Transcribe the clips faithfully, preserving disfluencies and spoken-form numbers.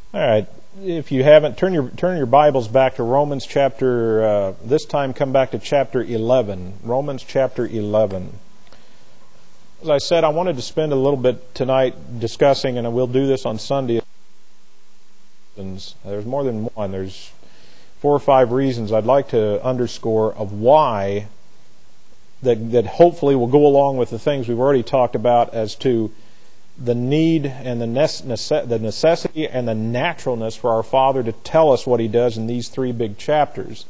All right. If you haven't, turn your turn your Bibles back to Romans chapter. Uh, this time, come back to chapter eleven. Romans chapter eleven. As I said, I wanted to spend a little bit tonight discussing, and we'll do this on Sunday. There's more than one. There's four or five reasons I'd like to underscore of why that that hopefully will go along with the things we've already talked about as to the need and the necess- the necessity and the naturalness for our Father to tell us what He does in these three big chapters.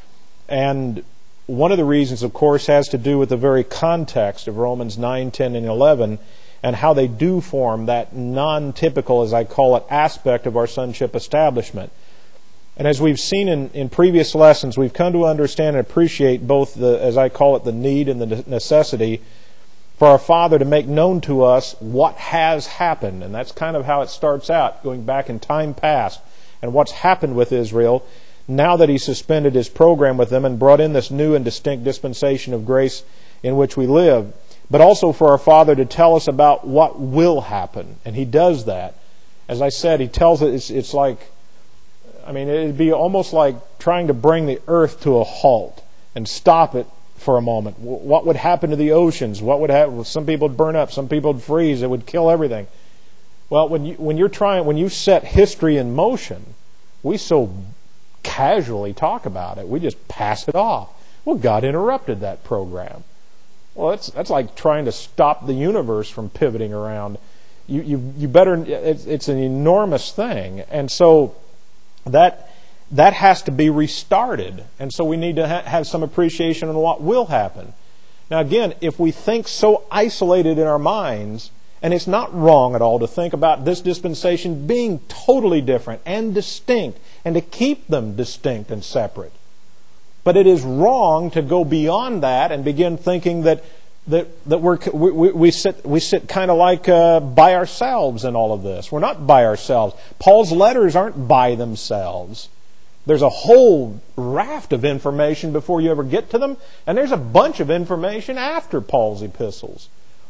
And one of the reasons, of course, has to do with the very context of Romans nine, ten, and eleven, and how they do form that non-typical, as I call it, aspect of our sonship establishment. And as we've seen in, in previous lessons, we've come to understand and appreciate both the, as I call it, the need and the necessity for our Father to make known to us what has happened. And that's kind of how it starts out, going back in time past, and what's happened with Israel now that He suspended His program with them and brought in this new and distinct dispensation of grace in which we live. But also for our Father to tell us about what will happen. And He does that. As I said, He tells us, it's, it's like, I mean, it'd be almost like trying to bring the earth to a halt and stop it for a moment. What would happen to the oceans? What would happen? Some people would burn up. Some people would freeze. It would kill everything. Well, when you when you're trying, when you set history in motion, we so casually talk about it. We just pass it off. Well, God interrupted that program. Well, that's that's like trying to stop the universe from pivoting around. You you you better. It's, it's an enormous thing, and so that. That has to be restarted. And so we need to ha- have some appreciation on what will happen. Now again, if we think so isolated in our minds, and it's not wrong at all to think about this dispensation being totally different and distinct, and to keep them distinct and separate. But it is wrong to go beyond that and begin thinking that that, that we're, we, we sit we sit kind of like uh, by ourselves in all of this. We're not by ourselves. Paul's letters aren't by themselves. There's a whole raft of information before you ever get to them, and there's a bunch of information after Paul's epistles.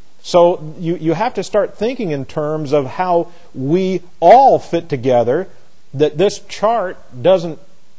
So you, you have to start thinking in terms of how we all fit together, that this chart doesn't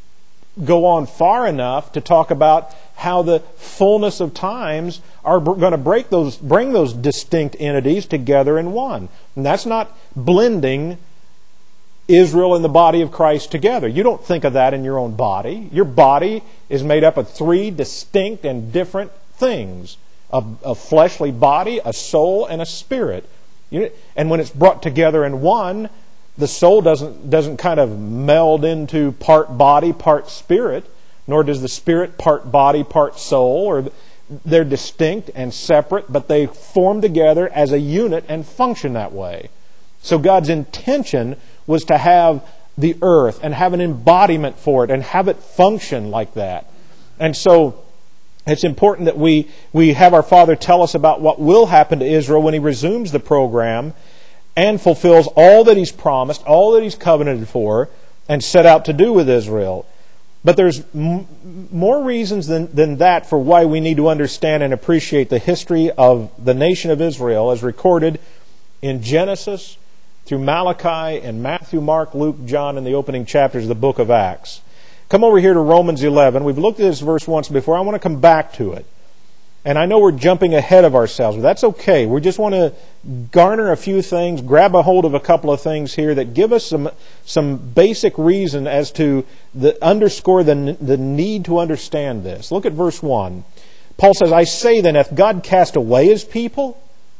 go on far enough to talk about how the fullness of times are going to break those, bring those distinct entities together in one. And that's not blending Israel and the body of Christ together. You don't think of that in your own body. Your body is made up of three distinct and different things. A, a fleshly body, a soul, and a spirit. And when it's brought together in one, the soul doesn't, doesn't kind of meld into part body, part spirit, nor does the spirit part body, part soul. Or they're distinct and separate, but they form together as a unit and function that way. So God's intention was to have the earth and have an embodiment for it and have it function like that. And so it's important that we, we have our Father tell us about what will happen to Israel when He resumes the program and fulfills all that He's promised, all that He's covenanted for, and set out to do with Israel. But there's m- more reasons than, than that for why we need to understand and appreciate the history of the nation of Israel as recorded in Genesis, through Malachi and Matthew, Mark, Luke, John, and the opening chapters of the book of Acts. Come over here to Romans eleven. We've looked at this verse once before. I want to come back to it. And I know we're jumping ahead of ourselves, but that's okay. We just want to garner a few things, grab a hold of a couple of things here that give us some some basic reason as to the, underscore the, the need to understand this. Look at verse one. Paul says, I say then, hath God cast away His people?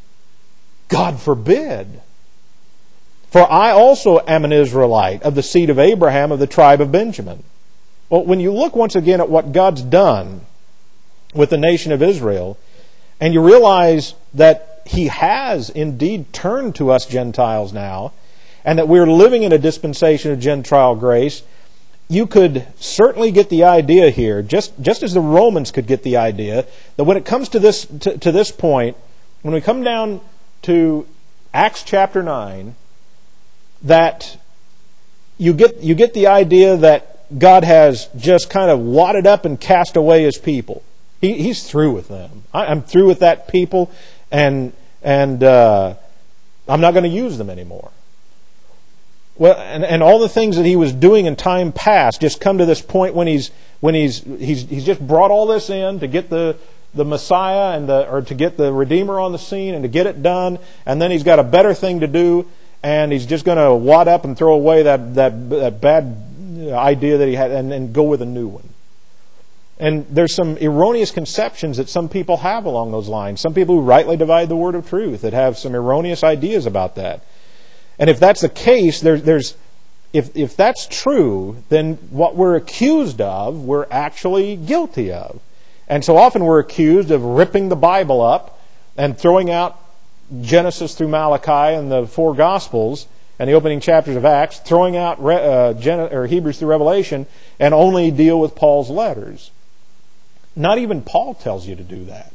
God forbid. For I also am an Israelite, of the seed of Abraham, of the tribe of Benjamin. Well, when you look once again at what God's done with the nation of Israel, and you realize that He has indeed turned to us Gentiles now, and that we're living in a dispensation of Gentile grace, you could certainly get the idea here, just, just as the Romans could get the idea, that when it comes to this, to, to this point, when we come down to Acts chapter nine, that you get you get the idea that God has just kind of wadded up and cast away His people. He, he's through with them. I, I'm through with that people, and and uh, I'm not going to use them anymore. Well, and, and all the things that he was doing in time past just come to this point when he's when he's he's he's just brought all this in to get the the Messiah and the or to get the Redeemer on the scene and to get it done, and then he's got a better thing to do, and he's just going to wad up and throw away that that, that bad idea that he had and, and go with a new one. And there's some erroneous conceptions that some people have along those lines. Some people who rightly divide the word of truth that have some erroneous ideas about that. And if that's the case, there, there's if if that's true, then what we're accused of, we're actually guilty of. And so often we're accused of ripping the Bible up and throwing out Genesis through Malachi and the four Gospels and the opening chapters of Acts, throwing out uh, Gen- or Hebrews through Revelation, and only deal with Paul's letters. Not even Paul tells you to do that.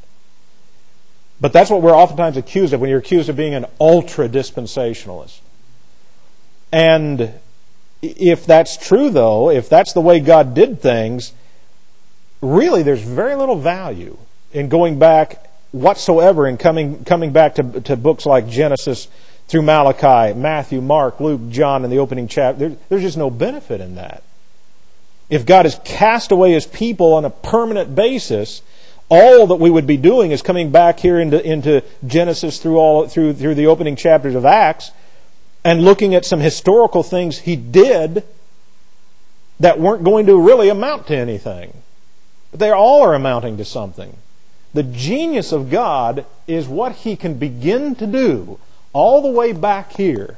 But that's what we're oftentimes accused of when you're accused of being an ultra-dispensationalist. And if that's true, though, if that's the way God did things, really there's very little value in going back whatsoever and coming coming back to, to books like Genesis through Malachi, Matthew, Mark, Luke, John, and the opening chapter. There, there's just no benefit in that. If God has cast away His people on a permanent basis, all that we would be doing is coming back here into, into Genesis through all through through the opening chapters of Acts and looking at some historical things He did that weren't going to really amount to anything. But they all are amounting to something. The genius of God is what He can begin to do all the way back here.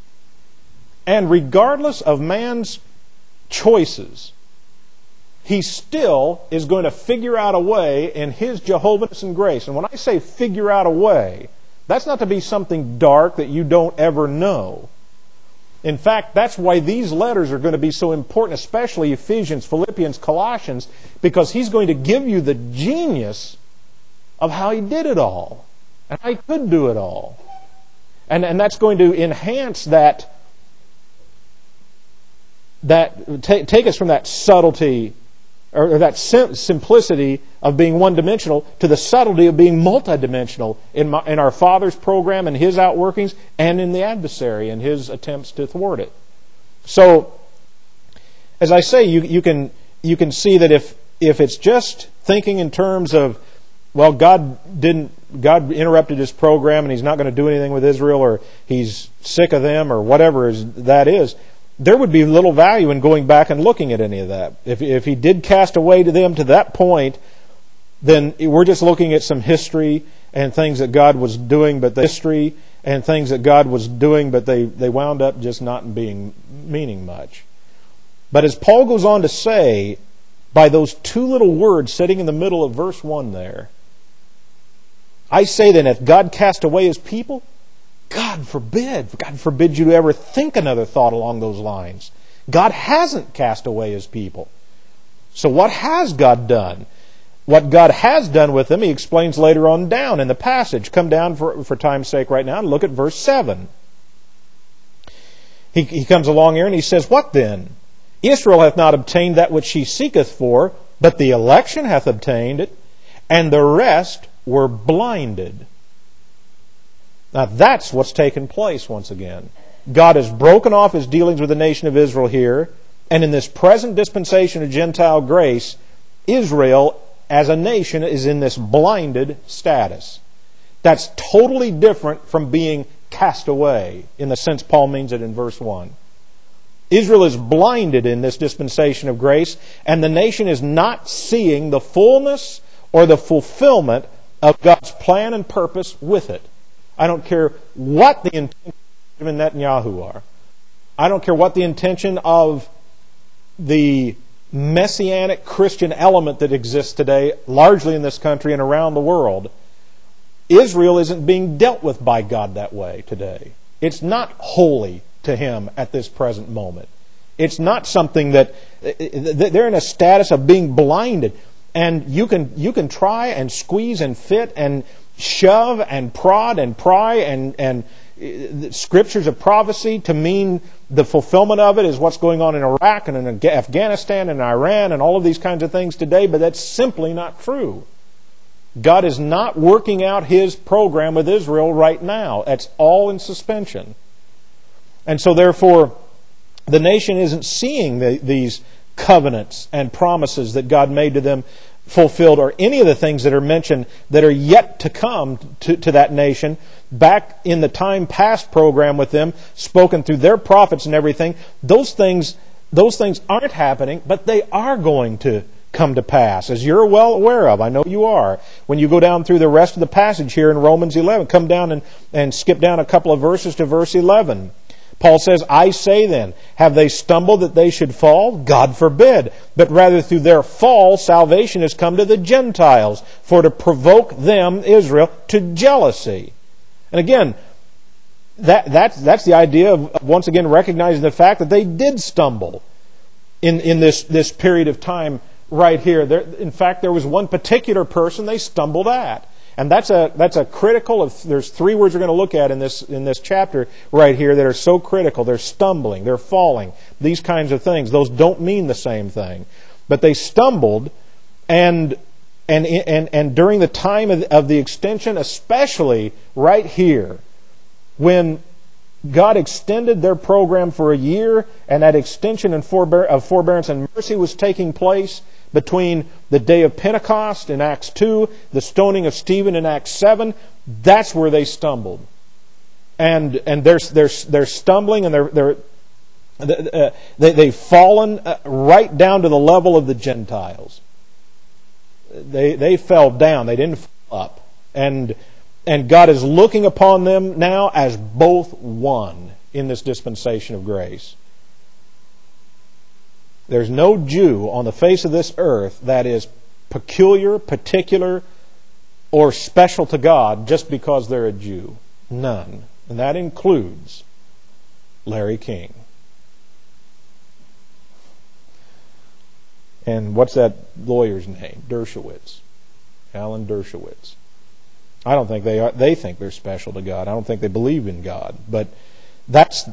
And regardless of man's choices, He still is going to figure out a way in His Jehovah's and grace. And when I say figure out a way, that's not to be something dark that you don't ever know. In fact, that's why these letters are going to be so important, especially Ephesians, Philippians, Colossians, because He's going to give you the genius of how He did it all and how He could do it all. And, and that's going to enhance that, that take, take us from that subtlety or that sim- simplicity of being one-dimensional to the subtlety of being multidimensional in, my, in our Father's program and His outworkings and in the adversary and his attempts to thwart it. So, as I say, you, you can you can see that if if it's just thinking in terms of, well, God didn't God interrupted His program and He's not going to do anything with Israel, or He's sick of them, or whatever is, that is, there would be little value in going back and looking at any of that. If if He did cast away to them to that point, then we're just looking at some history and things that God was doing, but the history and things that God was doing, but they, they wound up just not being meaning much. But as Paul goes on to say, by those two little words sitting in the middle of verse one there, I say then, if God cast away His people, God forbid, God forbid you to ever think another thought along those lines. God hasn't cast away His people. So what has God done? What God has done with them, He explains later on down in the passage. Come down for, for time's sake right now and look at verse seven. He, he comes along here and he says, what then? Israel hath not obtained that which she seeketh for, but the election hath obtained it, and the rest were blinded. Now that's what's taken place once again. God has broken off His dealings with the nation of Israel here, and in this present dispensation of Gentile grace, Israel as a nation is in this blinded status. That's totally different from being cast away in the sense Paul means it in verse one. Israel is blinded in this dispensation of grace, and the nation is not seeing the fullness or the fulfillment of God's plan and purpose with it. I don't care what the intention of Netanyahu are. I don't care what the intention of the messianic Christian element that exists today, largely in this country and around the world. Israel isn't being dealt with by God that way today. It's not holy to Him at this present moment. It's not something that they're in a status of being blinded. And you can you can try and squeeze and fit and shove and prod and pry and and scriptures of prophecy to mean the fulfillment of it is what's going on in Iraq and in Afghanistan and Iran and all of these kinds of things today, but that's simply not true. God is not working out His program with Israel right now. It's all in suspension. And so therefore, the nation isn't seeing the, these covenants and promises that God made to them fulfilled, or any of the things that are mentioned that are yet to come to, to that nation back in the time past program with them, spoken through their prophets and everything. Those things, those things aren't happening, but they are going to come to pass, as you're well aware of. I know you are. When you go down through the rest of the passage here in Romans eleven, come down and, and skip down a couple of verses to verse eleven. Paul says, I say then, have they stumbled that they should fall? God forbid. But rather through their fall, salvation has come to the Gentiles, for to provoke them, Israel, to jealousy. And again, that, that's, that's the idea of once again recognizing the fact that they did stumble in, in this, this period of time right here. There, in fact, there was one particular person they stumbled at. And that's a that's a critical of, there's three words we're going to look at in this in this chapter right here that are so critical. They're stumbling, they're falling, these kinds of things. Those don't mean the same thing. But they stumbled, and and and and during the time of, of the extension, especially right here, when God extended their program for a year, and that extension and forbear, of forbearance and mercy was taking place between the day of Pentecost in Acts two, the stoning of Stephen in Acts seven, that's where they stumbled. And and they're they're they're stumbling, and they're they're uh, they they've fallen right down to the level of the Gentiles. They they fell down. They didn't fall up. And and God is looking upon them now as both one in this dispensation of grace. There's no Jew on the face of this earth that is peculiar, particular, or special to God just because they're a Jew. None. And that includes Larry King. And what's that lawyer's name? Dershowitz. Alan Dershowitz. I don't think they are, they think they're special to God. I don't think they believe in God. But that's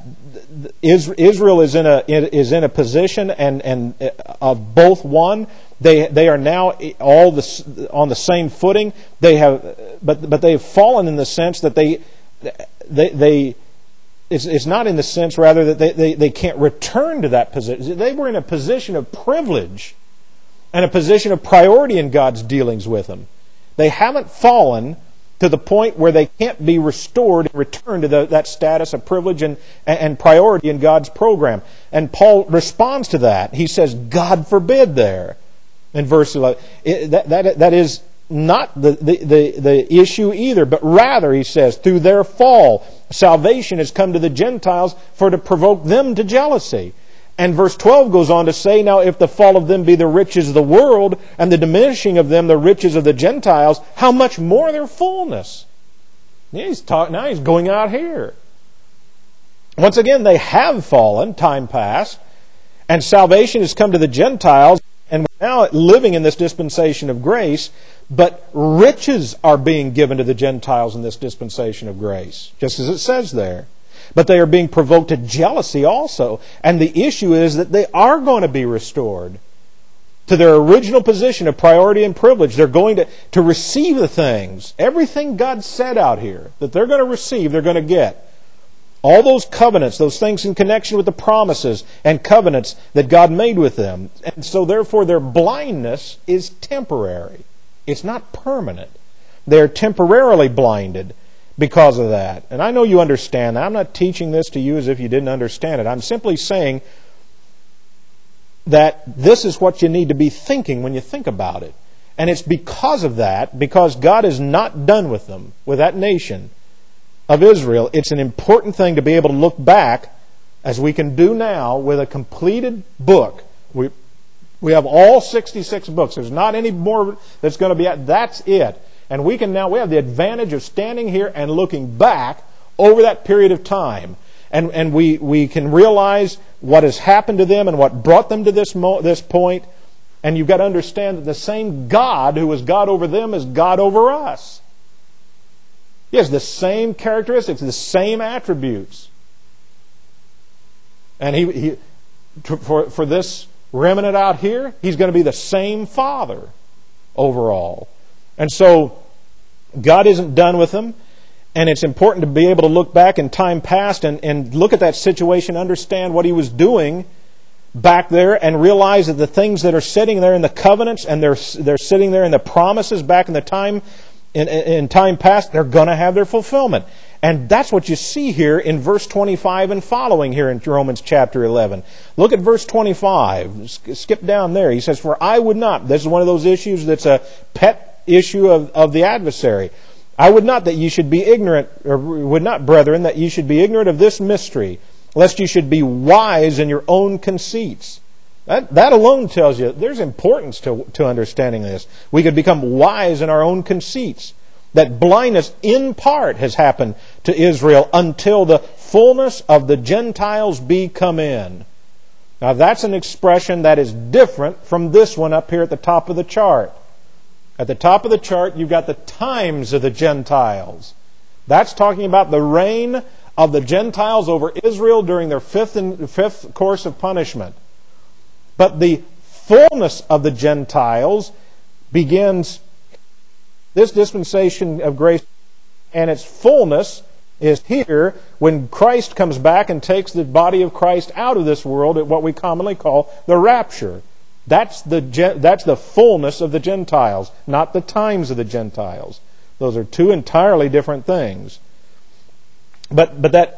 Israel is in a is in a position and and of both one. They they are now all the, on the same footing. They have, but but they have fallen in the sense that they they they. It's it's not in the sense rather that they, they, they can't return to that position. They were in a position of privilege and a position of priority in God's dealings with them. They haven't fallen to the point where they can't be restored and returned to the, that status of privilege and, and priority in God's program. And Paul responds to that. He says, God forbid there in verse eleven. It, that, that, that is not the, the, the, the issue either, but rather, he says, through their fall, salvation has come to the Gentiles for to provoke them to jealousy. And verse twelve goes on to say, now if the fall of them be the riches of the world, and the diminishing of them the riches of the Gentiles, how much more their fullness? He's talk, now he's going out here. Once again, they have fallen, time past, and salvation has come to the Gentiles, and we're now living in this dispensation of grace, but riches are being given to the Gentiles in this dispensation of grace, just as it says there. But they are being provoked to jealousy also. And the issue is that they are going to be restored to their original position of priority and privilege. They're going to, to receive the things. Everything God said out here that they're going to receive, they're going to get. All those covenants, those things in connection with the promises and covenants that God made with them. And so therefore their blindness is temporary. It's not permanent. They're temporarily blinded because of that. And I know you understand that. I'm not teaching this to you as if you didn't understand it. I'm simply saying that this is what you need to be thinking when you think about it. And it's because of that, because God is not done with them, with that nation of Israel. It's an important thing to be able to look back, as we can do now, with a completed book. We we have all sixty-six books. There's not any more that's going to be at. That's it. And we can now, we have the advantage of standing here and looking back over that period of time. And and we, we can realize what has happened to them and what brought them to this mo- this point. And you've got to understand that the same God who was God over them is God over us. He has the same characteristics, the same attributes. And he, he for, for this remnant out here, He's going to be the same Father overall. And so, God isn't done with them. And it's important to be able to look back in time past and, and look at that situation, understand what he was doing back there, and realize that the things that are sitting there in the covenants and they're they're sitting there in the promises back in the time in, in time past, they're going to have their fulfillment. And that's what you see here in verse twenty-five and following here in Romans chapter eleven. Look at verse twenty-five. Skip down there. He says, "For I would not," this is one of those issues that's a pet issue of, of the adversary. "I would not that ye should be ignorant, or would not, brethren, that ye should be ignorant of this mystery, lest ye should be wise in your own conceits." That, that alone tells you there's importance to, to understanding this. We could become wise in our own conceits. That blindness in part has happened to Israel until the fullness of the Gentiles be come in. Now that's an expression that is different from this one up here at the top of the chart. At the top of the chart, you've got the times of the Gentiles. That's talking about the reign of the Gentiles over Israel during their fifth and fifth course of punishment. But the fullness of the Gentiles begins this dispensation of grace, and its fullness is here when Christ comes back and takes the body of Christ out of this world at what we commonly call the rapture. That's the that's the fullness of the Gentiles, not the times of the Gentiles. Those are two entirely different things. But but that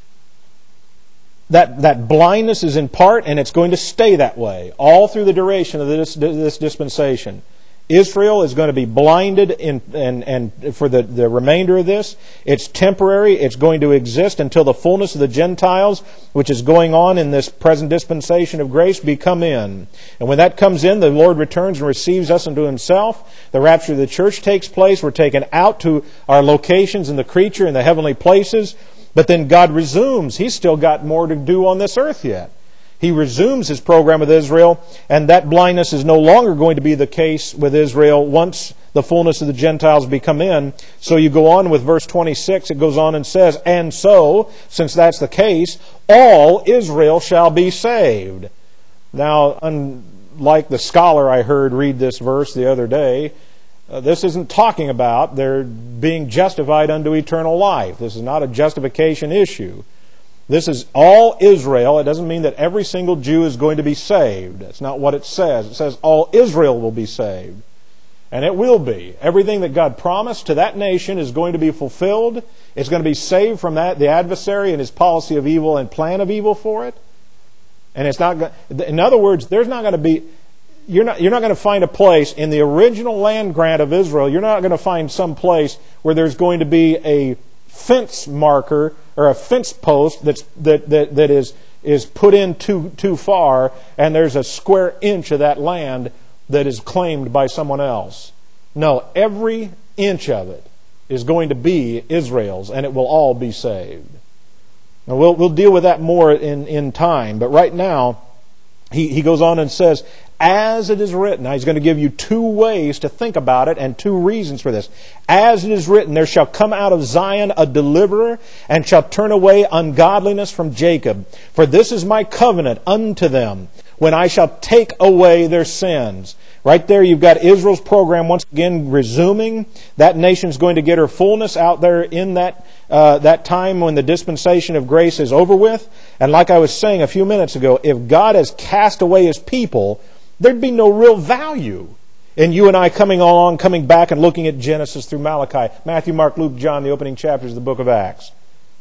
that that blindness is in part, and it's going to stay that way all through the duration of this this dispensation. Israel is going to be blinded in, and, and for the, the remainder of this. It's temporary. It's going to exist until the fullness of the Gentiles, which is going on in this present dispensation of grace, be come in. And when that comes in, the Lord returns and receives us unto Himself. The rapture of the church takes place. We're taken out to our locations in the creature, in the heavenly places. But then God resumes. He's still got more to do on this earth yet. He resumes His program with Israel, and that blindness is no longer going to be the case with Israel once the fullness of the Gentiles be come in. So you go on with verse twenty-six, it goes on and says, "And so, since that's the case, all Israel shall be saved." Now, unlike the scholar I heard read this verse the other day, uh, this isn't talking about their being justified unto eternal life. This is not a justification issue. This is all Israel. It doesn't mean that every single Jew is going to be saved. That's not what it says. It says all Israel will be saved. And it will be. Everything that God promised to that nation is going to be fulfilled. It's going to be saved from that, the adversary and his policy of evil and plan of evil for it. And it's not. In other words, there's not going to be. You're not. You're not going to find a place in the original land grant of Israel. You're not going to find some place where there's going to be a fence marker or a fence post that's that that, that is is put in too too far, and there's a square inch of that land that is claimed by someone else. No, every inch of it is going to be Israel's, and it will all be saved. Now we'll we'll deal with that more in, in time, but right now he, he goes on and says, as it is written. Now he's going to give you two ways to think about it and two reasons for this. As it is written, there shall come out of Zion a deliverer, and shall turn away ungodliness from Jacob. For this is my covenant unto them, when I shall take away their sins. Right there you've got Israel's program once again resuming. That nation's going to get her fullness out there in that uh, that time when the dispensation of grace is over with. And like I was saying a few minutes ago, if God has cast away His people, there'd be no real value in you and I coming along, coming back and looking at Genesis through Malachi, Matthew, Mark, Luke, John, the opening chapters of the book of Acts,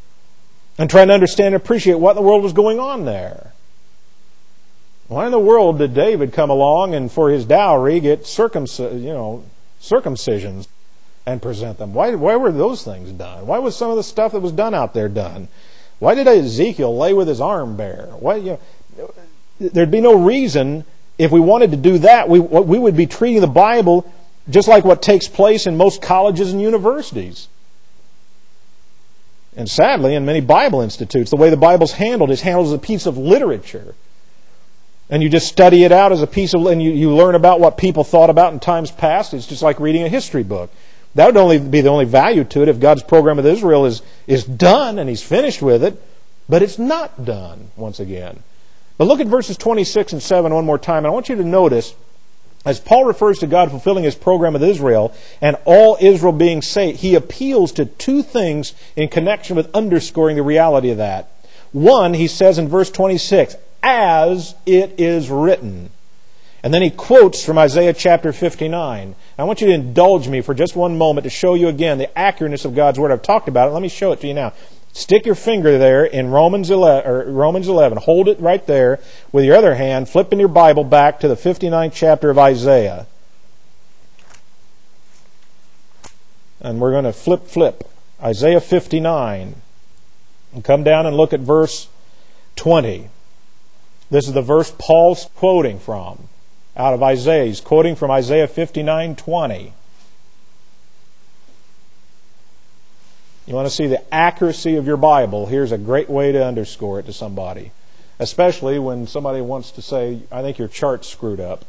and trying to understand and appreciate what in the world was going on there. Why in the world did David come along and for his dowry get circumc- you know, circumcisions and present them? Why, why were those things done? Why was some of the stuff that was done out there done? Why did Ezekiel lay with his arm bare? Why, you know, there'd be no reason. If we wanted to do that, we we would be treating the Bible just like what takes place in most colleges and universities. And sadly, in many Bible institutes, the way the Bible's handled is handled as a piece of literature. And you just study it out as a piece of, and you, you learn about what people thought about in times past. It's just like reading a history book. That would only be the only value to it if God's program with Israel is, is done and He's finished with it. But it's not done, once again. But look at verses twenty-six and seven one more time. And I want you to notice As Paul refers to God fulfilling His program with Israel and all Israel being saved, he appeals to two things in connection with underscoring the reality of that. One, he says in verse twenty-six, as it is written. And then he quotes from Isaiah chapter fifty-nine. I want you to indulge me for just one moment to show you again the accurateness of God's Word. I've talked about it. Let me show it to you now. Stick your finger there in Romans eleven, or Romans eleven. Hold it right there with your other hand. Flip in your Bible back to the fifty-ninth chapter of Isaiah. And we're going to flip, flip. Isaiah fifty-nine. And come down and look at verse twenty. This is the verse Paul's quoting from out of Isaiah. He's quoting from Isaiah fifty-nine twenty. You want to see the accuracy of your Bible? Here's a great way to underscore it to somebody. Especially when somebody wants to say, I think your chart's screwed up.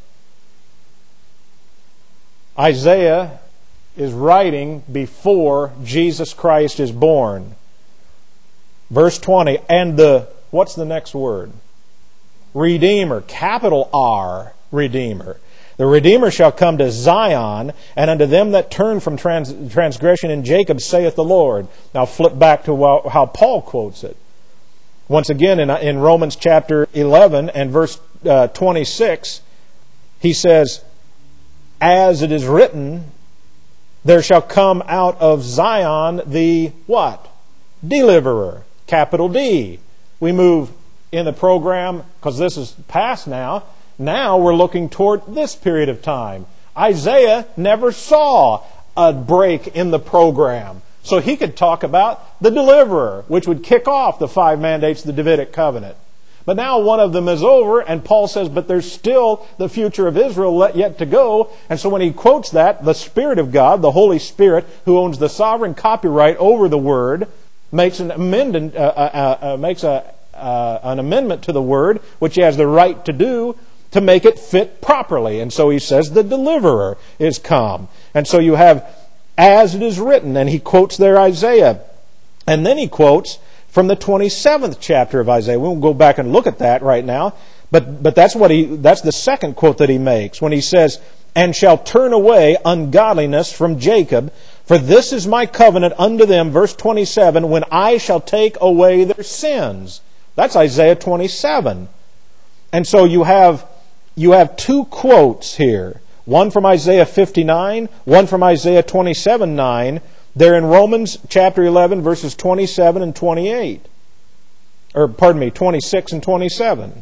Isaiah is writing before Jesus Christ is born. Verse twenty, and the, what's the next word? Redeemer, capital R, Redeemer. The Redeemer shall come to Zion, and unto them that turn from trans- transgression in Jacob, saith the Lord. Now flip back to how Paul quotes it. Once again, in, in Romans chapter eleven and verse uh, twenty-six, he says, as it is written, there shall come out of Zion the what? Deliverer. Capital D. We move in the program, because this is past now. Now we're looking toward this period of time. Isaiah never saw a break in the program. So he could talk about the deliverer, which would kick off the five mandates of the Davidic covenant. But now one of them is over, and Paul says, but there's still the future of Israel yet to go. And so when he quotes that, the Spirit of God, the Holy Spirit, who owns the sovereign copyright over the Word, makes an amendment, uh, uh, uh, makes a, uh, an amendment to the Word, which he has the right to do, to make it fit properly. And so he says the deliverer is come. And so you have, as it is written, and he quotes there Isaiah. And then he quotes from the twenty-seventh chapter of Isaiah. We won't go back and look at that right now, but but that's what he that's the second quote that he makes when he says, and shall turn away ungodliness from Jacob, for this is my covenant unto them, verse twenty-seven, when I shall take away their sins. That's Isaiah twenty-seven. And so you have You have two quotes here. One from Isaiah fifty-nine, one from Isaiah twenty-seven nine. They're in Romans chapter eleven, verses twenty-seven and twenty-eight. Or, pardon me, twenty-six and twenty-seven.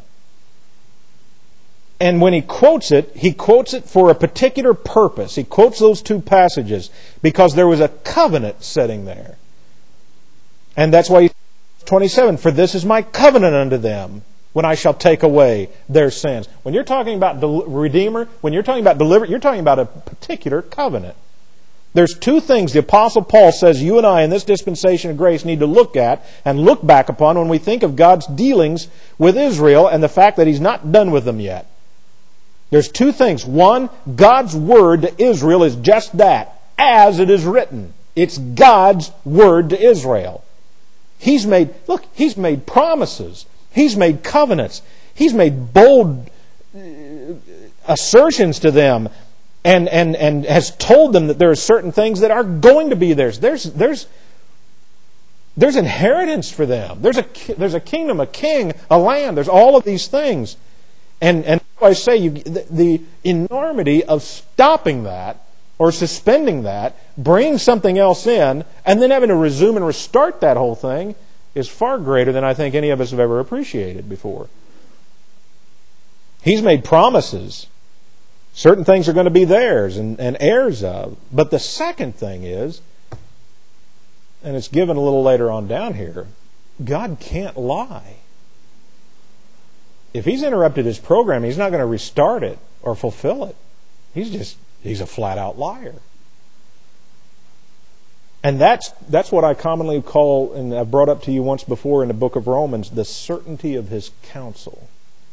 And when he quotes it, he quotes it for a particular purpose. He quotes those two passages because there was a covenant sitting there. And that's why he says twenty-seven, for this is my covenant unto them, when I shall take away their sins. When you're talking about del- Redeemer, when you're talking about deliver, you're talking about a particular covenant. There's two things the Apostle Paul says you and I in this dispensation of grace need to look at and look back upon when we think of God's dealings with Israel and the fact that He's not done with them yet. There's two things. One, God's word to Israel is just that, as it is written. It's God's word to Israel. He's made, look, He's made promises. He's made covenants. He's made bold assertions to them and, and, and has told them that there are certain things that are going to be theirs. There's, there's, there's inheritance for them. There's a, there's a kingdom, a king, a land. There's all of these things. And, and I say you, the, the enormity of stopping that or suspending that, bringing something else in, and then having to resume and restart that whole thing is far greater than I think any of us have ever appreciated before. He's made promises. Certain things are going to be theirs and, and heirs of. But the second thing is, and it's given a little later on down here, God can't lie. If He's interrupted His program, He's not going to restart it or fulfill it. He's just, He's a flat-out liar. And that's that's what I commonly call, and I've brought up to you once before in the book of Romans, the certainty of His counsel.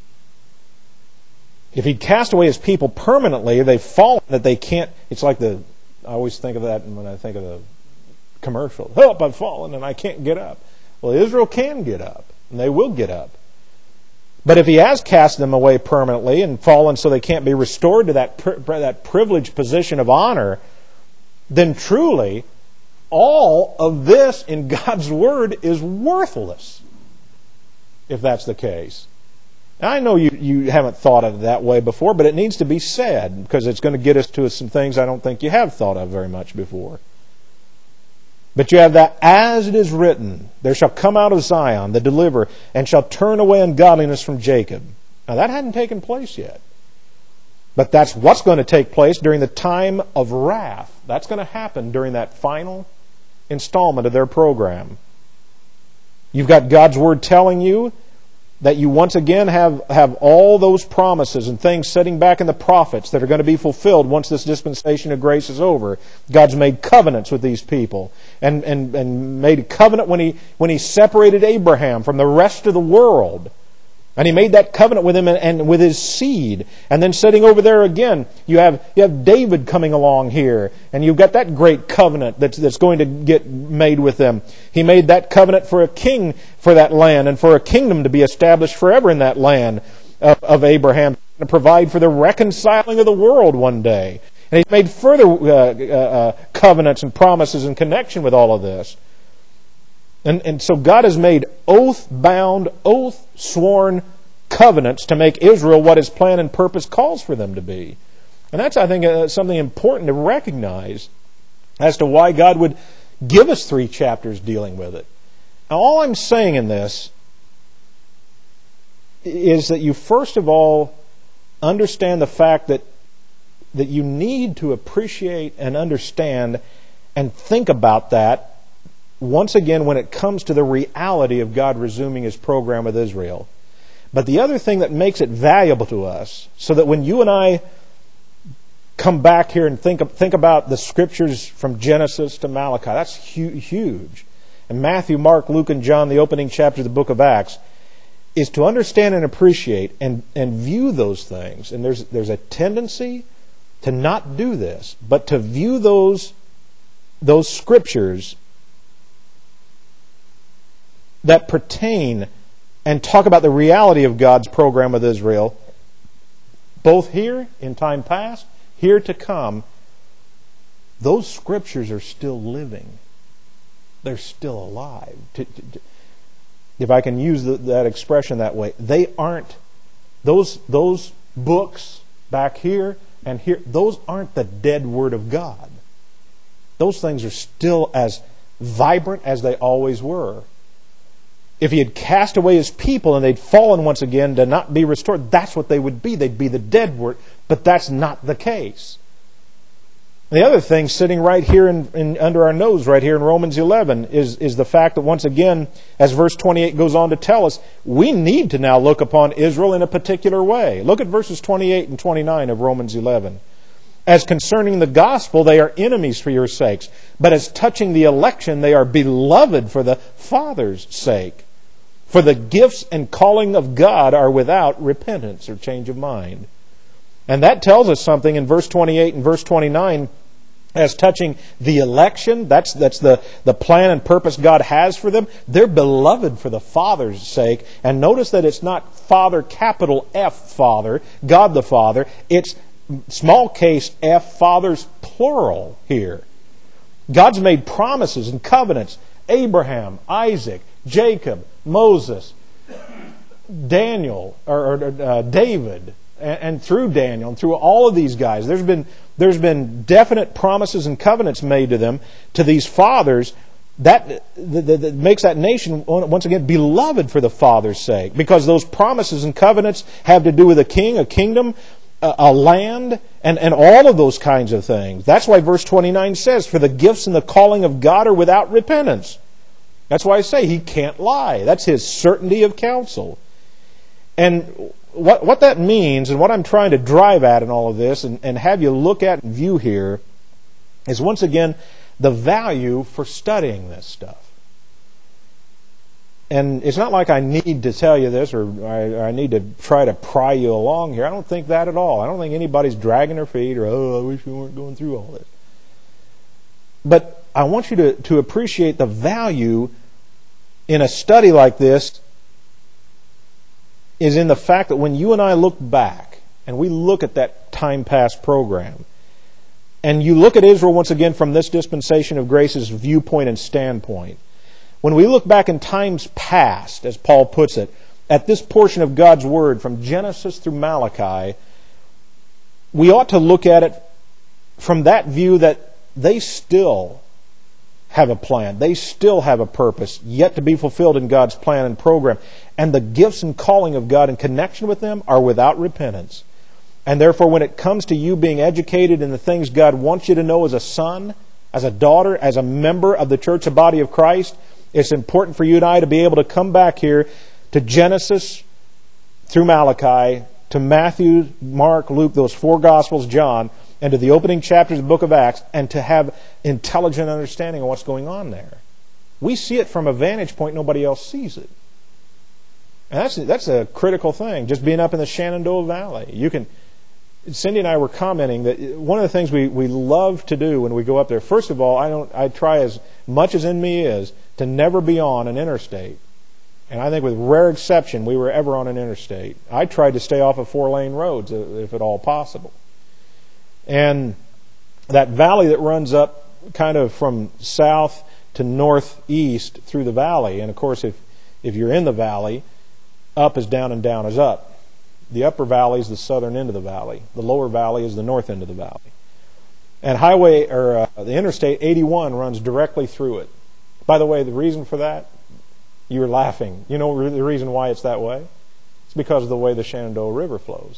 If He'd cast away His people permanently, they've fallen that they can't. It's like the, I always think of that when I think of the commercial. Help, I've fallen and I can't get up. Well, Israel can get up, and they will get up. But if He has cast them away permanently and fallen so they can't be restored to that, that privileged position of honor, then truly all of this in God's Word is worthless, if that's the case. Now, I know you, you haven't thought of it that way before, but it needs to be said because it's going to get us to some things I don't think you have thought of very much before. But you have that, as it is written, there shall come out of Zion the deliverer, and shall turn away ungodliness from Jacob. Now that hadn't taken place yet. But that's what's going to take place during the time of wrath. That's going to happen during that final installment of their program. You've got God's Word telling you that you once again have, have all those promises and things sitting back in the prophets that are going to be fulfilled once this dispensation of grace is over. God's made covenants with these people and, and, and made a covenant when he, when he separated Abraham from the rest of the world. And He made that covenant with him and, and with his seed. And then sitting over there again, you have you have David coming along here. And you've got that great covenant that's, that's going to get made with them. He made that covenant for a king for that land and for a kingdom to be established forever in that land of, of Abraham. To provide for the reconciling of the world one day. And He's made further uh, uh, uh, covenants and promises in connection with all of this. And, and so God has made oath-bound, oath-sworn covenants to make Israel what His plan and purpose calls for them to be. And that's, I think, uh, something important to recognize as to why God would give us three chapters dealing with it. Now, all I'm saying in this is that you first of all understand the fact that, that you need to appreciate and understand and think about that once again when it comes to the reality of God resuming His program with Israel. But the other thing that makes it valuable to us, so that when you and I come back here and think think about the Scriptures from Genesis to Malachi, that's hu- huge. And Matthew, Mark, Luke, and John, the opening chapter of the book of Acts, is to understand and appreciate and, and view those things. And there's there's a tendency to not do this, but to view those those Scriptures that pertain and talk about the reality of God's program with Israel, both here in time past, here to come. Those Scriptures are still living. They're still alive. If I can use the, that expression that way, they aren't, those, those books back here and here, those aren't the dead Word of God. Those things are still as vibrant as they always were. If He had cast away His people and they'd fallen once again to not be restored, that's what they would be. They'd be the dead Word. But that's not the case. The other thing sitting right here in, in, under our nose, right here in Romans eleven, is, is the fact that once again, as verse twenty-eight goes on to tell us, we need to now look upon Israel in a particular way. Look at verses twenty-eight and twenty-nine of Romans eleven. As concerning the gospel, they are enemies for your sakes. But as touching the election, they are beloved for the Father's sake. For the gifts and calling of God are without repentance or change of mind. And that tells us something in verse twenty-eight and verse twenty-nine. As touching the election, that's that's the, the plan and purpose God has for them. They're beloved for the Father's sake. And notice that it's not Father, capital F, Father, God the Father. It's small case F, Fathers, plural here. God's made promises and covenants. Abraham, Isaac, Jacob, Moses, Daniel, or, or uh, David, and, and through Daniel, and through all of these guys, there's been there's been definite promises and covenants made to them, to these fathers, that, that, that makes that nation, once again, beloved for the Father's sake. Because those promises and covenants have to do with a king, a kingdom, a, a land, and, and all of those kinds of things. That's why verse twenty-nine says, for the gifts and the calling of God are without repentance. That's why I say He can't lie. That's His certainty of counsel. And what what that means, and what I'm trying to drive at in all of this, and, and have you look at and view here, is once again the value for studying this stuff. And it's not like I need to tell you this, or I, I need to try to pry you along here. I don't think that at all. I don't think anybody's dragging their feet, or, oh, I wish we weren't going through all this. But I want you to, to appreciate the value in a study like this is in the fact that when you and I look back and we look at that time past program, and you look at Israel once again from this dispensation of grace's viewpoint and standpoint, when we look back in times past, as Paul puts it, at this portion of God's Word from Genesis through Malachi, we ought to look at it from that view that they still have a plan. They still have a purpose yet to be fulfilled in God's plan and program. And the gifts and calling of God in connection with them are without repentance. And therefore, when it comes to you being educated in the things God wants you to know as a son, as a daughter, as a member of the church, the body of Christ, it's important for you and I to be able to come back here to Genesis through Malachi, to Matthew, Mark, Luke, those four Gospels, John, and to the opening chapters of the book of Acts, and to have intelligent understanding of what's going on there. We see it from a vantage point nobody else sees it. And that's, that's a critical thing, just being up in the Shenandoah Valley. You can... Cindy and I were commenting that one of the things we, we love to do when we go up there, first of all, I don't I try as much as in me is to never be on an interstate. And I think with rare exception, we were ever on an interstate. I tried to stay off of four-lane roads if at all possible. And that valley that runs up kind of from south to northeast through the valley, and of course if, if you're in the valley, up is down and down is up. The upper valley is the southern end of the valley. The lower valley is the north end of the valley. And highway or uh, the Interstate eighty-one runs directly through it. By the way, the reason for that, you're laughing. You know the reason why it's that way? It's because of the way the Shenandoah River flows.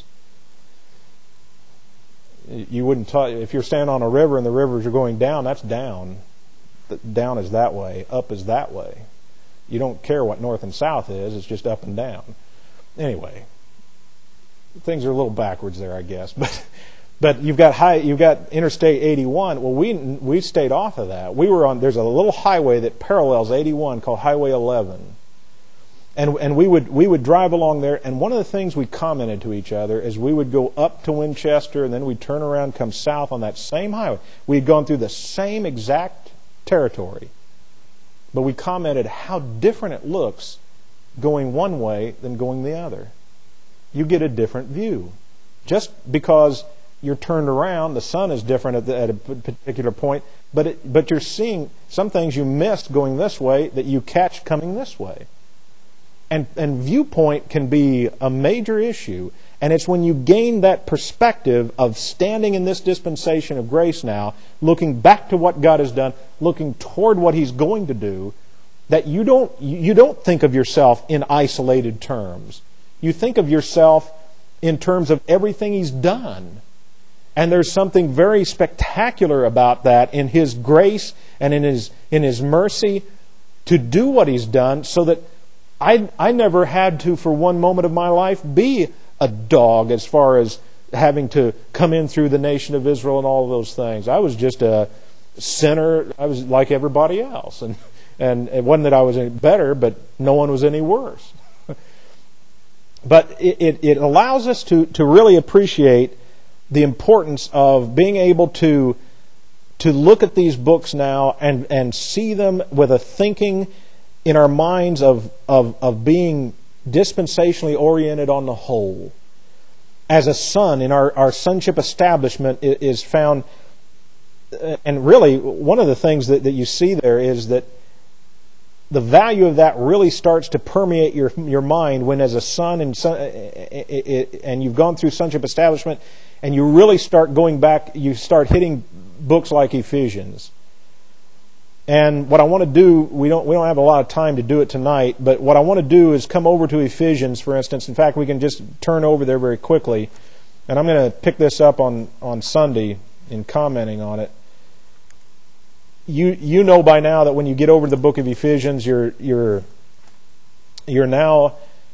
You wouldn't talk, if you're standing on a river and the rivers are going down, that's down. Down is that way. Up is that way. You don't care what north and south is. It's just up and down. Anyway. Things are a little backwards there, I guess, but but you've got high, you've got Interstate eighty-one. Well, we we stayed off of that. We were on. There's a little highway that parallels eighty-one called Highway eleven, and and we would we would drive along there. And one of the things we commented to each other is we would go up to Winchester, and then we'd turn around, come south on that same highway. We'd gone through the same exact territory, but we commented how different it looks going one way than going the other. You get a different view. Just because you're turned around, the sun is different at, the, at a particular point, but it, but you're seeing some things you missed going this way that you catch coming this way. And, and viewpoint can be a major issue, and it's when you gain that perspective of standing in this dispensation of grace now, looking back to what God has done, looking toward what He's going to do, that you don't you don't think of yourself in isolated terms. You think of yourself in terms of everything He's done. And there's something very spectacular about that in His grace and in His in His mercy to do what He's done, so that I I never had to, for one moment of my life, be a dog as far as having to come in through the nation of Israel and all of those things. I was just a sinner. I was like everybody else. And, and it wasn't that I was any better, but no one was any worse. But it, it, it allows us to, to really appreciate the importance of being able to to look at these books now and, and see them with a thinking in our minds of, of, of being dispensationally oriented on the whole. As a son, in our, our sonship establishment is found, and really one of the things that, that you see there is that the value of that really starts to permeate your your mind when, as a son, and son, and you've gone through sonship establishment, and you really start going back, you start hitting books like Ephesians. And what I want to do, we don't we don't have a lot of time to do it tonight, but what I want to do is come over to Ephesians, for instance. In fact, we can just turn over there very quickly, and I'm going to pick this up on, on Sunday in commenting on it. You you know by now that when you get over to the book of Ephesians, you're you're you're now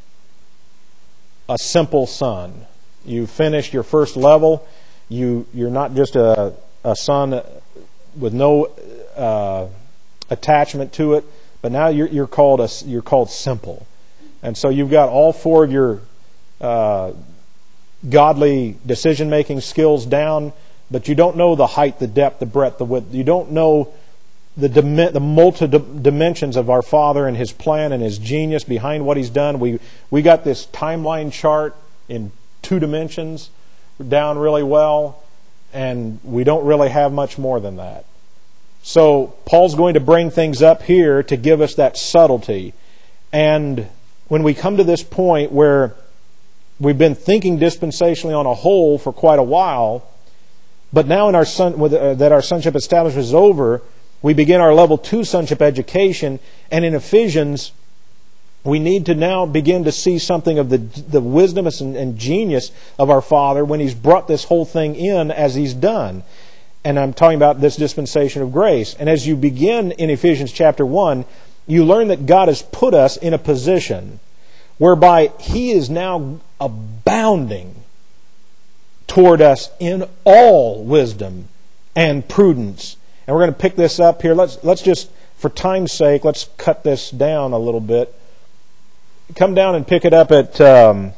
a simple son. You finished your first level. You you're not just a a son with no uh, attachment to it, but now you're you're called a you're called simple, and so you've got all four of your uh, godly decision making skills down, but you don't know the height, the depth, the breadth, the width. You don't know the, dim- the multi-dimensions of our Father and His plan and His genius behind what He's done. We, we got this timeline chart in two dimensions down really well, and we don't really have much more than that. So Paul's going to bring things up here to give us that subtlety. And when we come to this point where we've been thinking dispensationally on a whole for quite a while, but now in our son, uh, that our sonship establishment is over, we begin our level two sonship education, and in Ephesians, we need to now begin to see something of the the wisdom and, and genius of our Father when He's brought this whole thing in as He's done. And I'm talking about this dispensation of grace. And as you begin in Ephesians chapter one, you learn that God has put us in a position whereby He is now abounding toward us in all wisdom and prudence. And we're going to pick this up here. Let's let's just, for time's sake, let's cut this down a little bit. Come down and pick it up at um,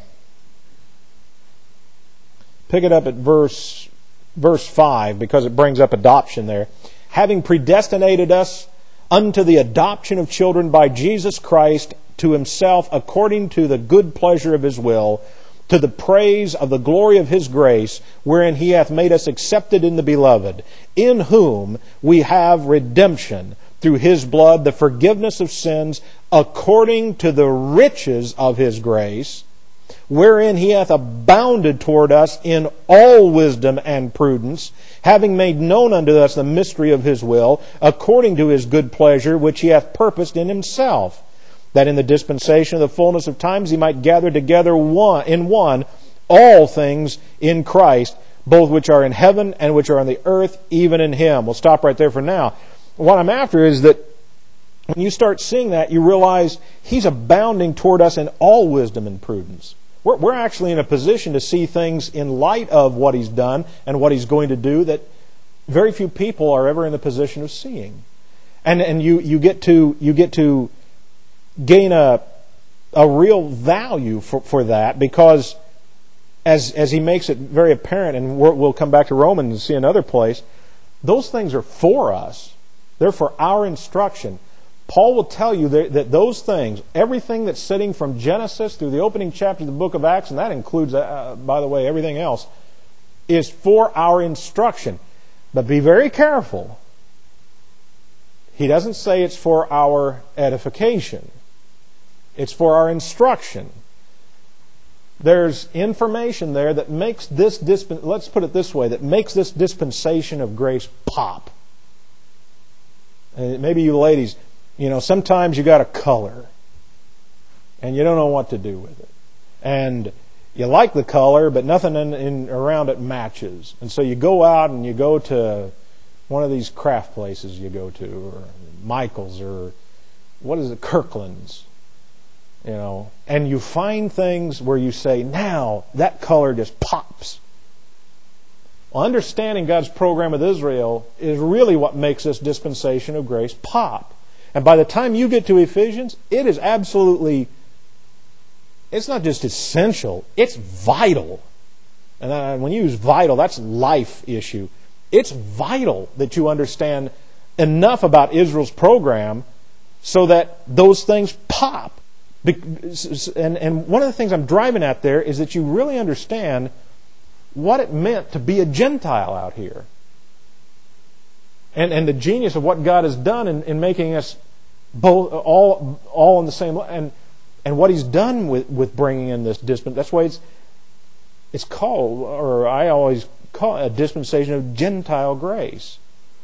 pick it up at verse verse five, because it brings up adoption there. Having predestinated us unto the adoption of children by Jesus Christ to Himself, according to the good pleasure of His will, to the praise of the glory of His grace, wherein He hath made us accepted in the Beloved, in whom we have redemption through His blood, the forgiveness of sins, according to the riches of His grace, wherein He hath abounded toward us in all wisdom and prudence, having made known unto us the mystery of His will, according to His good pleasure, which He hath purposed in Himself, that in the dispensation of the fullness of times He might gather together one in one all things in Christ, both which are in heaven and which are on the earth, even in Him. We'll stop right there for now. What I'm after is that when you start seeing that, you realize He's abounding toward us in all wisdom and prudence. We're, we're actually in a position to see things in light of what He's done and what He's going to do that very few people are ever in the position of seeing. And and you, you get to you get to gain a a real value for, for that, because as as He makes it very apparent, and we're, we'll come back to Romans and see another place, those things are for us. They're for our instruction. Paul will tell you that, that those things, everything that's sitting from Genesis through the opening chapter of the book of Acts, and that includes, uh, by the way, everything else, is for our instruction. But be very careful. He doesn't say it's for our edification. It's for our instruction. There's information there that makes this disp- let's put it this way, that makes this dispensation of grace pop. And maybe you ladies, you know, sometimes you got a color and you don't know what to do with it. And you like the color, but nothing in, in around it matches. And so you go out and you go to one of these craft places you go to, or Michael's, or what is it, Kirkland's, you know, and you find things where you say, now that color just pops. Well, understanding God's program with Israel is really what makes this dispensation of grace pop. And by the time you get to Ephesians, it is absolutely, it's not just essential, it's vital. And when you use vital, that's life issue. It's vital that you understand enough about Israel's program so that those things pop. And, and one of the things I'm driving at there is that you really understand what it meant to be a Gentile out here. And and the genius of what God has done in, in making us both all all in the same, and and what He's done with, with bringing in this dispensation. That's why it's it's called, or I always call it, a dispensation of Gentile grace.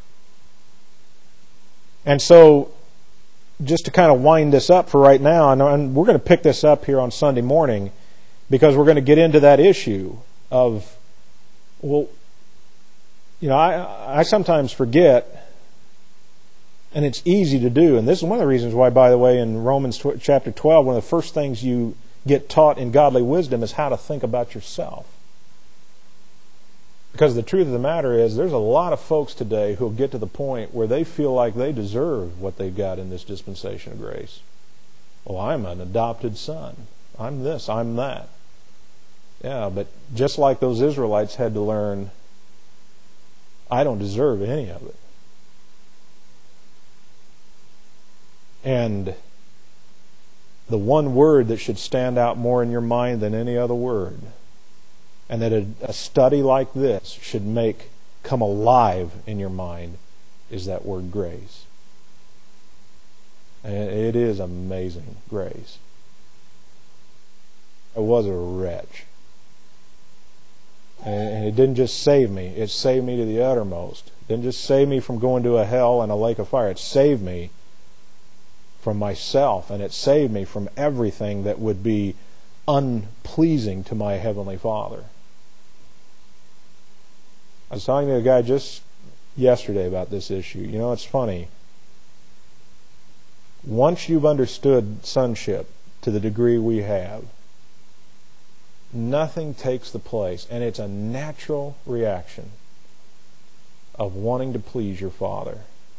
And so, just to kind of wind this up for right now, and we're going to pick this up here on Sunday morning, because we're going to get into that issue of, well, you know, I I sometimes forget, and it's easy to do, and this is one of the reasons why, by the way, in Romans chapter twelve, one of the first things you get taught in godly wisdom is how to think about yourself. Because the truth of the matter is, there's a lot of folks today who'll get to the point where they feel like they deserve what they've got in this dispensation of grace. Well, I'm an adopted son. I'm this, I'm that. Yeah, but just like those Israelites had to learn, I don't deserve any of it. And the one word that should stand out more in your mind than any other word, and that a, a study like this should make come alive in your mind, is that word grace. And it is amazing grace. I was a wretch. And it didn't just save me, it saved me to the uttermost. It didn't just save me from going to a hell and a lake of fire. It saved me from myself, and it saved me from everything that would be unpleasing to my Heavenly Father. I was talking to a guy just yesterday about this issue. You know, it's funny. Once you've understood sonship to the degree we have, nothing takes the place, and it's a natural reaction of wanting to please your Father.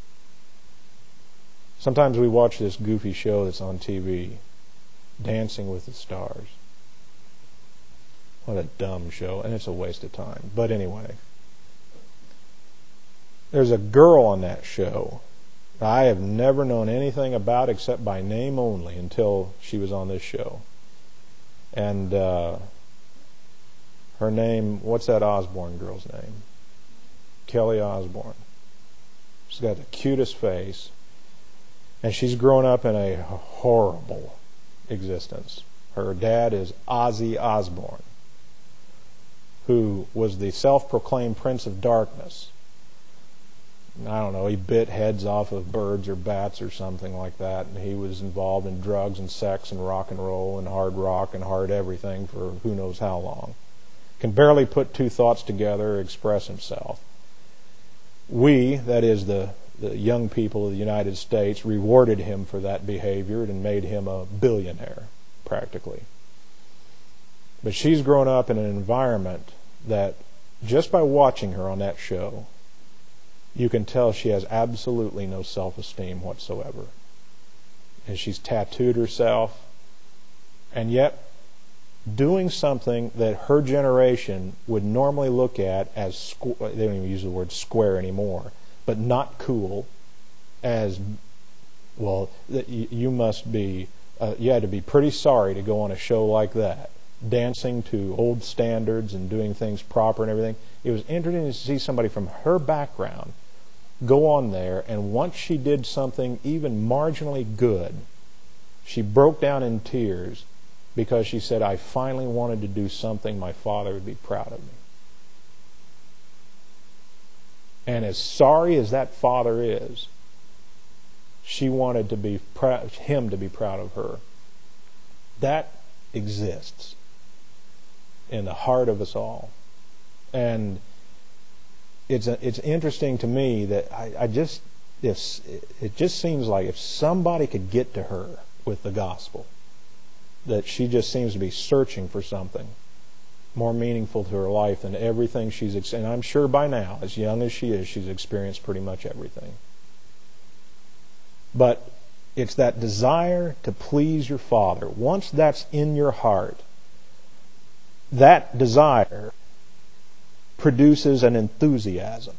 Sometimes we watch this goofy show that's on T V, Dancing with the Stars. What a dumb show, and it's a waste of time. But anyway, there's a girl on that show I have never known anything about except by name only until she was on this show. And uh, her name, what's that Osborne girl's name? Kelly Osborne. She's got the cutest face. And she's grown up in a horrible existence. Her dad is Ozzy Osbourne, who was the self-proclaimed Prince of Darkness. I don't know, he bit heads off of birds or bats or something like that, and he was involved in drugs and sex and rock and roll and hard rock and hard everything for who knows how long. Can barely put two thoughts together or express himself. We, that is the, the young people of the United States, rewarded him for that behavior and made him a billionaire, practically. But she's grown up in an environment that, just by watching her on that show, you can tell she has absolutely no self-esteem whatsoever. And she's tattooed herself, and yet doing something that her generation would normally look at as, squ- they don't even use the word square anymore, but not cool, as, well, you must be, uh, you had to be pretty sorry to go on a show like that, dancing to old standards and doing things proper and everything. It was interesting to see somebody from her background go on there, and once she did something even marginally good, she broke down in tears because she said, I finally wanted to do something my Father would be proud of me. And as sorry as that father is, she wanted to be proud, him to be proud of her. That exists in the heart of us all. And it's a, it's interesting to me that I, I just if it just seems like if somebody could get to her with the gospel, that she just seems to be searching for something more meaningful to her life than everything she's ex- and I'm sure by now, as young as she is, she's experienced pretty much everything. But it's that desire to please your Father. Once that's in your heart, that desire produces an enthusiasm.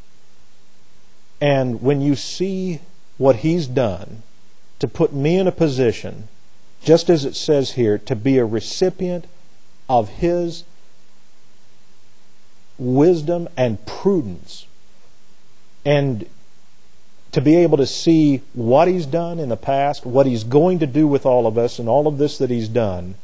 And when you see what He's done to put me in a position, just as it says here, to be a recipient of His wisdom and prudence, and to be able to see what He's done in the past, what He's going to do with all of us, and all of this that He's done.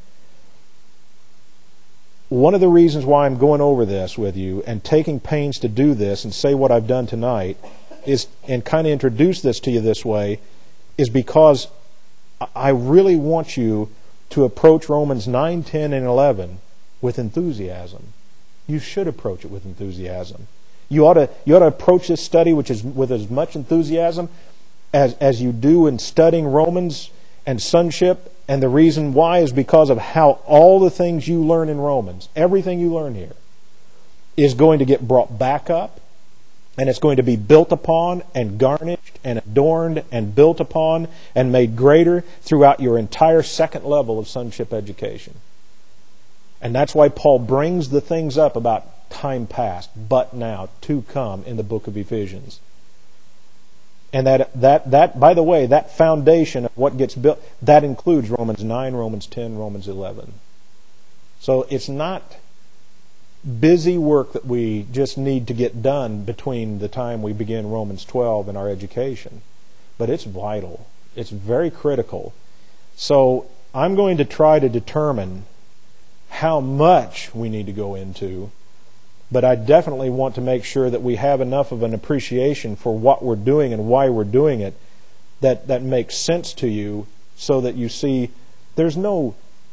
One of the reasons why I'm going over this with you and taking pains to do this and say what I've done tonight is, and kind of introduce this to you this way, is because I really want you to approach Romans nine, ten, and eleven with enthusiasm. You should approach it with enthusiasm. You ought to you ought to approach this study which is with as much enthusiasm as as you do in studying Romans and sonship. And the reason why is because of how all the things you learn in Romans, everything you learn here, is going to get brought back up, and it's going to be built upon and garnished and adorned and built upon and made greater throughout your entire second level of sonship education. And that's why Paul brings the things up about time past, but now, to come in the book of Ephesians. And that, that, that, by the way, that foundation of what gets built, that includes Romans nine, Romans ten, Romans eleven. So it's not busy work that we just need to get done between the time we begin Romans twelve and our education. But it's vital. It's very critical. So I'm going to try to determine how much we need to go into, but I definitely want to make sure that we have enough of an appreciation for what we're doing and why we're doing it that, that makes sense to you, so that you see there's no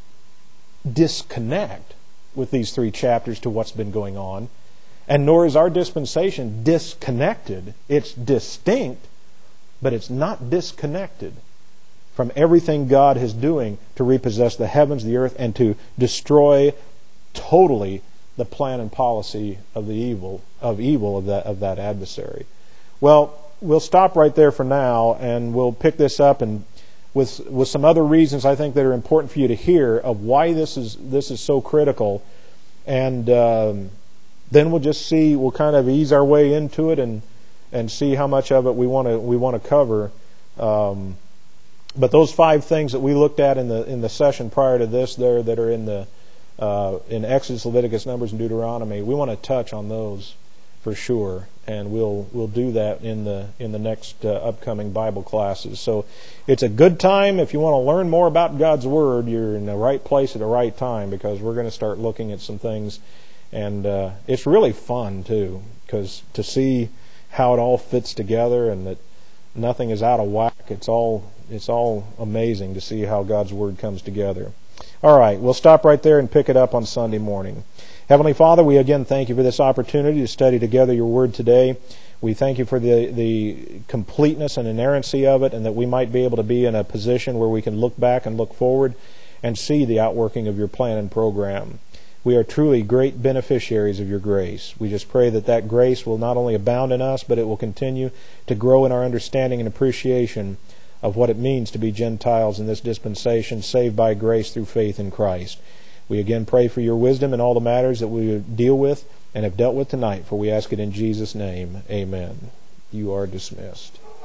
disconnect with these three chapters to what's been going on, and nor is our dispensation disconnected. It's distinct, but it's not disconnected from everything God is doing to repossess the heavens, the earth, and to destroy totally the plan and policy of the evil of evil of that of that adversary. Well, we'll stop right there for now, and we'll pick this up and with with some other reasons I think that are important for you to hear of why this is this is so critical, and um, then we'll just see. We'll kind of ease our way into it and and see how much of it we want to we want to cover. Um, but those five things that we looked at in the in the session prior to this, there that are in the uh, in Exodus, Leviticus, Numbers, and Deuteronomy, we want to touch on those for sure, and we'll we'll do that in the in the next uh, upcoming Bible classes. So it's a good time if you want to learn more about God's Word. You're in the right place at the right time, because we're going to start looking at some things, and uh, it's really fun too, because to see how it all fits together and that nothing is out of whack. It's all it's all amazing to see how God's Word comes together. All right, we'll stop right there and pick it up on Sunday morning. Heavenly Father, we again thank you for this opportunity to study together your Word today. We thank you for the, the completeness and inerrancy of it, and that we might be able to be in a position where we can look back and look forward and see the outworking of your plan and program. We are truly great beneficiaries of your grace. We just pray that that grace will not only abound in us, but it will continue to grow in our understanding and appreciation of what it means to be Gentiles in this dispensation, saved by grace through faith in Christ. We again pray for your wisdom in all the matters that we deal with and have dealt with tonight, for we ask it in Jesus' name. Amen. You are dismissed.